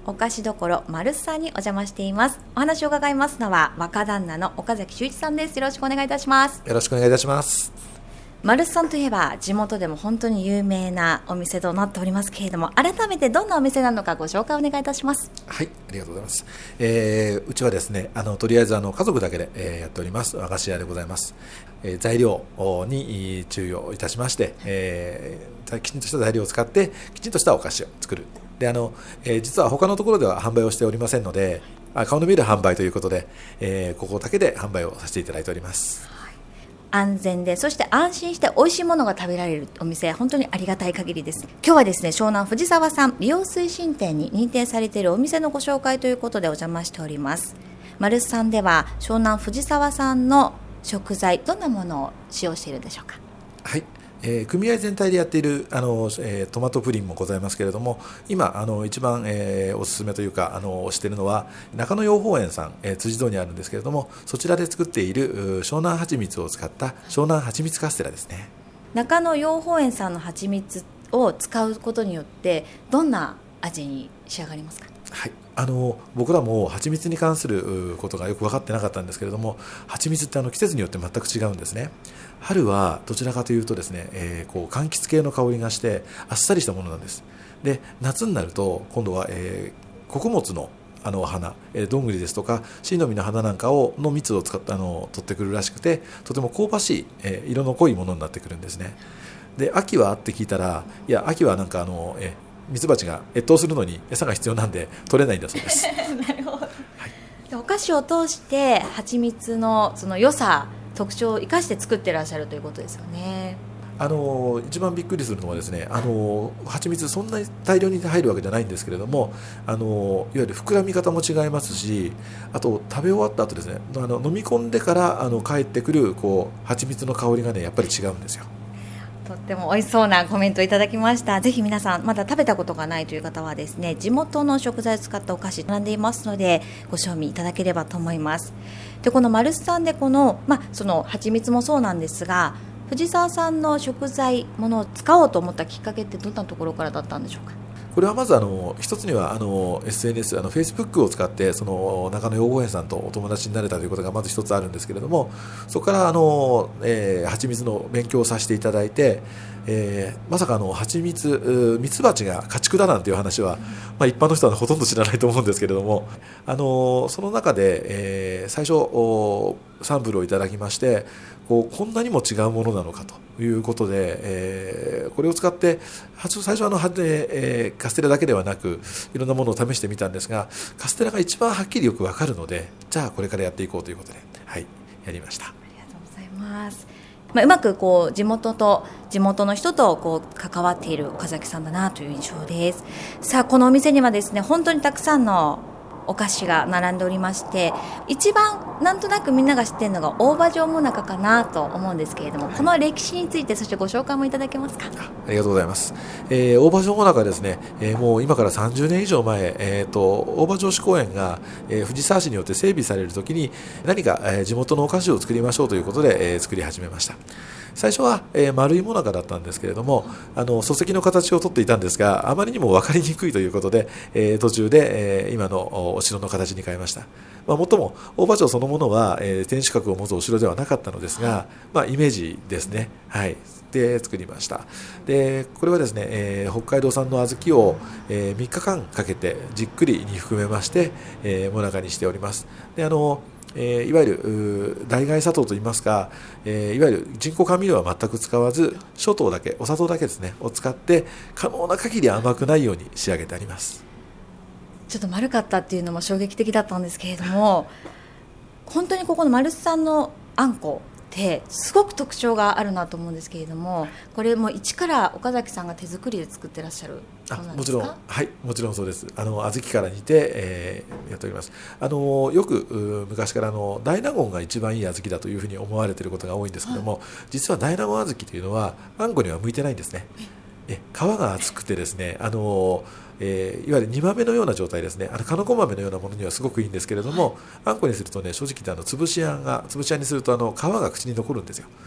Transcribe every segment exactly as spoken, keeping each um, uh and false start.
お菓子どころマルスさんにお邪魔しています。お話を伺いますのは若旦那の岡崎修一さんです。よろしくお願いいたします。 よろしくお願いいたします。 マルスさんといえば地元でも本当に有名なお店となっておりますけれども、改めてどんなお店なのかご紹介お願いいたします。 はい、ありがとうございます。えー、うちはですね、あのとりあえずあの家族だけで、えー、やっております和菓子屋でございます。えー、材料に注意をいたしまして、えー、きちんとした材料を使ってきちんとしたお菓子を作る。であのえー、実は他のところでは販売をしておりませんので、顔の見える販売ということで、えー、ここだけで販売をさせていただいております。 安全で、そして安心して美味しいものが食べられるお店、本当にありがたい限りです。今日はですね、湘南藤沢産美容推進店に認定されているお店のご紹介ということでお邪魔しております。マルスさんでは湘南藤沢産の食材、どんなものを使用しているでしょうか。 はい、えー、組合全体でやっているあの、えー、トマトプリンもございますけれども、今あの一番、えー、おすすめというかあの推しているのは中野養蜂園さん、えー、辻堂にあるんですけれども、そちらで作っている湘南はちみつを使った湘南はちみつカステラですね。 中野養蜂園さんのはちみつを使うことによってどんな味に仕上がりますか。 はい、あの僕らも蜂蜜に関することがよく分かってなかったんですけれども、蜂蜜ってあの季節によって全く違うんですね。春はどちらかというとですね、えー、こう柑橘系の香りがしてあっさりしたものなんです。で夏になると今度は、えー、穀物のあの花、えー、どんぐりですとかシイの実の花なんかをの蜜を使ってあの取ってくるらしくて、とても香ばしい、えー、色の濃いものになってくるんですね。で秋はって聞いたら、いや秋はなんかあの、えーミツバチが越冬するのに餌が必要なんで取れないんだそうです。 なるほど、はい、お菓子を通して蜂蜜のその良さ特徴を生かして作ってらっしゃるということですよね。 あの一番びっくりするのはですね、あの蜂蜜そんなに大量に入るわけじゃないんですけれども、あのいわゆる膨らみ方も違いますし、あと食べ終わった後ですね、あの飲み込んでからあの帰ってくるこう蜂蜜の香りがねやっぱり違うんですよ。 とっても美味しそうなコメントいただきました。ぜひ皆さんまだ食べたことがないという方はですね、地元の食材を使ったお菓子並んでいますのでご賞味いただければと思います。でこのマルスさんでこの、まあ、その蜂蜜もそうなんですが、藤沢さんの食材ものを使おうと思ったきっかけってどんなところからだったんでしょうか。 これはまずあの一つにはあの エスエヌエス、あの Facebook を使ってその中野養蜂園さんとお友達になれたということがまず一つあるんですけれども、そこからあの、えー、蜂蜜の勉強をさせていただいて、えー、まさかあの蜂蜜ミツバチが家畜だなんていう話は、まあ、一般の人はほとんど知らないと思うんですけれども、あのその中で、えー、最初サンプルをいただきまして、こうこんなにも違うものなのかということで、えー、これを使って最初はあの、えー、カステラだけではなくいろんなものを試してみたんですが、カステラが一番はっきりよく分かるので、じゃあこれからやっていこうということで、はい、やりました。 ありがとうございます。まあ、うまくこう地元と地元の人とこう関わっている岡崎さんだなという印象です。さあこのお店にはですね、本当にたくさんのお菓子が並んでおりまして、一番なんとなくみんなが知っているのが大葉状もなかかなと思うんですけれども、この歴史についてそしてご紹介もいただけますか。 ありがとうございます。えー、大葉城もなかですね、えー、もう今からさんじゅうねん以上前、えー、と大葉城址公園が、えー、藤沢市によって整備されるときに何か、えー、地元のお菓子を作りましょうということで、えー、作り始めました。最初は、えー、丸いもなかだったんですけれども、あの礎石の形をとっていたんですが、あまりにも分かりにくいということで、えー、途中で、えー、今のお城の形に変えました。まあ、もっとも大葉城そのものは、えー、天守閣を持つお城ではなかったのですが、まあ、イメージですね、はい、で作りました。でこれはですね、えー、北海道産の小豆を、えー、みっかかんかけてじっくりに含めまして、えー、もなかにしております。であのえー、いわゆる代替砂糖といいますか、えー、いわゆる人工甘味料は全く使わず、諸糖だけ、お砂糖だけですねを使って可能な限り甘くないように仕上げてあります。 ちょっと丸かったっていうのも衝撃的だったんですけれども、本当にここのマルスさんのあんこってすごく特徴があるなと思うんですけれども、これも一から岡崎さんが手作りで作ってらっしゃるあそうなんですか。 もちろん、はい、もちろんそうです。あの小豆から煮て、えー、やっております。あのよく昔からあの大納言が一番いい小豆だというふうに思われていることが多いんですけども、はい、実は大納言小豆というのはあんこには向いてないんですね。え皮が厚くてですね、あのえー、いわゆる煮豆のような状態ですね。あのかのこ豆のようなものにはすごくいいんですけれども、はい、あんこにするとね、正直言ってあの潰しあんが潰しあんにするとあの皮が口に残るんですよ。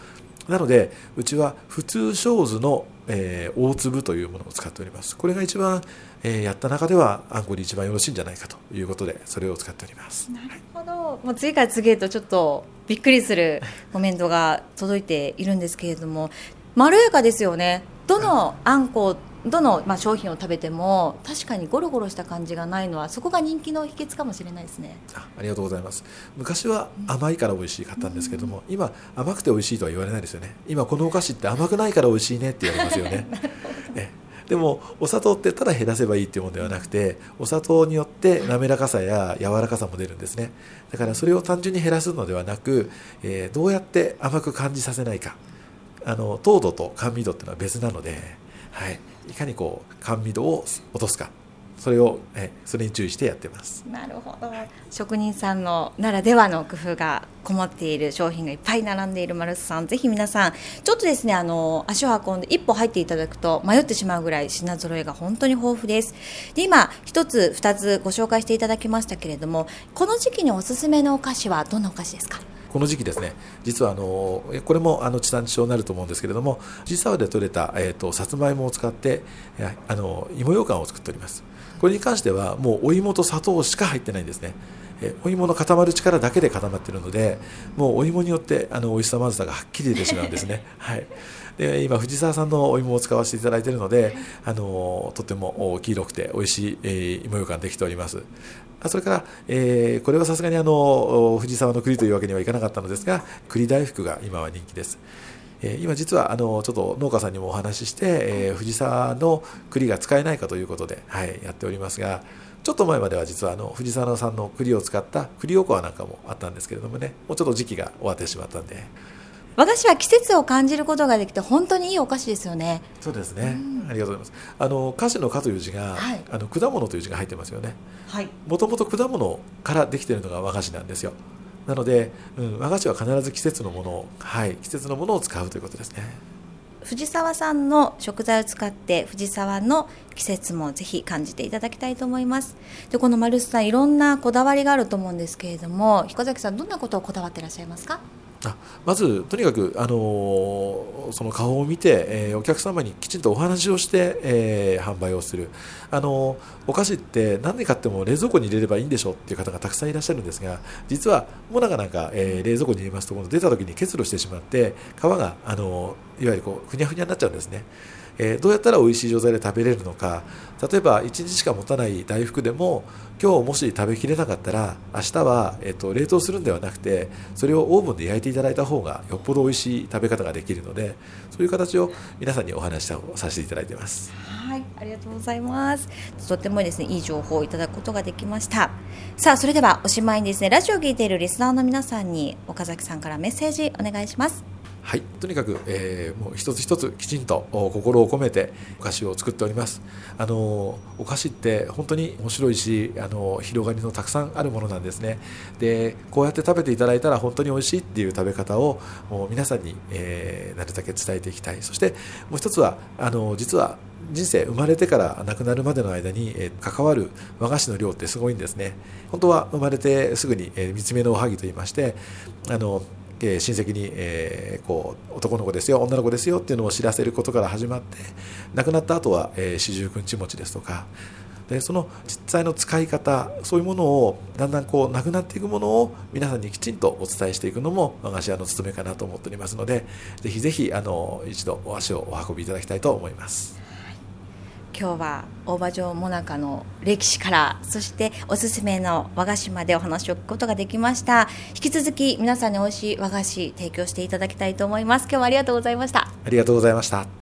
なのでうちは普通小豆の、えー、大粒というものを使っております。これが一番、えー、やった中ではあんこに一番よろしいんじゃないかということでそれを使っております。 なるほど、はい、もう次から次へとちょっとびっくりするコメントが届いているんですけれども、まろやかですよね。どのあんこどの、まあ、商品を食べても確かにゴロゴロした感じがないのはそこが人気の秘訣かもしれないですね。 あ, ありがとうございます。昔は甘いから美味しかったんですけども、うん、今甘くて美味しいとは言われないですよね。今このお菓子って甘くないから美味しいねって言われますよねえでもお砂糖ってただ減らせばいいっていうものではなくて、お砂糖によって滑らかさや柔らかさも出るんですね。だからそれを単純に減らすのではなく、えー、どうやって甘く感じさせないか、あの糖度と甘味度っていうのは別なので、はい、いかにこう甘味度を落とすか、それをえそれに注意してやってます。 なるほど、職人さんのならではの工夫がこもっている商品がいっぱい並んでいるマルスさん、ぜひ皆さんちょっとですね、あの足を運んで一歩入っていただくと迷ってしまうぐらい品揃えが本当に豊富です。で、今一つ二つご紹介していただきましたけれども、この時期におすすめのお菓子はどんなお菓子ですか？ この時期ですね、実はあのこれもあの地産地消になると思うんですけれども、藤沢で採れた、えー、とさつまいもを使ってあの芋ようかんを作っております。これに関してはもうお芋と砂糖しか入ってないんですね。えお芋の固まる力だけで固まっているので、もうお芋によってあの美味しさまずさがはっきり出てしまうんですねはい、で今藤沢さんのお芋を使わせていただいているので、あのとても黄色くて美味しい、えー、芋ようかんできております。それから、えー、これはさすがにあの藤沢の栗というわけにはいかなかったのですが、栗大福が今は人気です。えー、今実はあのちょっと農家さんにもお話しして、えー、藤沢の栗が使えないかということで、はい、やっておりますが、ちょっと前までは実はあの藤沢さんの栗を使った栗おこわなんかもあったんですけれどもね、もうちょっと時期が終わってしまったんで。 和菓子は季節を感じることができて本当にいいお菓子ですよね。 そうですね、ありがとうございます。あの菓子の果という字が、はい、あの果物という字が入ってますよね。もともと果物からできているのが和菓子なんですよ。なので、うん、和菓子は必ず季節のものを、はい、季節のものを使うということですね。 藤沢さんの食材を使って藤沢の季節もぜひ感じていただきたいと思います。で、このマルスさんいろんなこだわりがあると思うんですけれども、彦崎さんどんなことをこだわっていらっしゃいますか？ あまずとにかく、あのー、その顔を見て、えー、お客様にきちんとお話をして、えー、販売をする。あのー、お菓子って何で買っても冷蔵庫に入れればいいんでしょっていう方がたくさんいらっしゃるんですが、実はもなかなんか、えー、冷蔵庫に入れますと出た時に結露してしまって皮が、あのー、いわゆるこうふにゃふにゃになっちゃうんですね。えー、どうやったら美味しい状態で食べれるのか。例えばいちにちしか持たない大福でも今日もし食べきれなかったら明日は、えー、と冷凍するんではなくてそれをオーブンで焼いていただいた方がよっぽど美味しい食べ方ができるので、そういう形を皆さんにお話しさせていただいています。 はい、ありがとうございます。とてもですねいい情報をいただくことができました。さあ、それではおしまいにですね、ラジオを聞いているリスナーの皆さんに岡崎さんからメッセージお願いします。 はい、とにかく、えー、もう一つ一つきちんと心を込めてお菓子を作っております。あのお菓子って本当に面白いし、あの広がりのたくさんあるものなんですね。で、こうやって食べていただいたら本当に美味しいっていう食べ方をもう皆さんに、えー、なるだけ伝えていきたい。そしてもう一つはあの実は人生生まれてから亡くなるまでの間に、えー、関わる和菓子の量ってすごいんですね。本当は生まれてすぐに、えー、三つ目のおはぎといいまして、あの親戚に、えー、こう男の子ですよ女の子ですよっていうのを知らせることから始まって、亡くなった後は四十九日餅ですとかで、その実際の使い方、そういうものをだんだんこうなくなっていくものを皆さんにきちんとお伝えしていくのも和菓子屋の務めかなと思っておりますので、ぜひぜひあの一度お足をお運びいただきたいと思います。 今日は大場城もなかの歴史から、そしておすすめの和菓子までお話を聞くことができました。引き続き皆さんに美味しい和菓子提供していただきたいと思います。今日はありがとうございました。 ありがとうございました。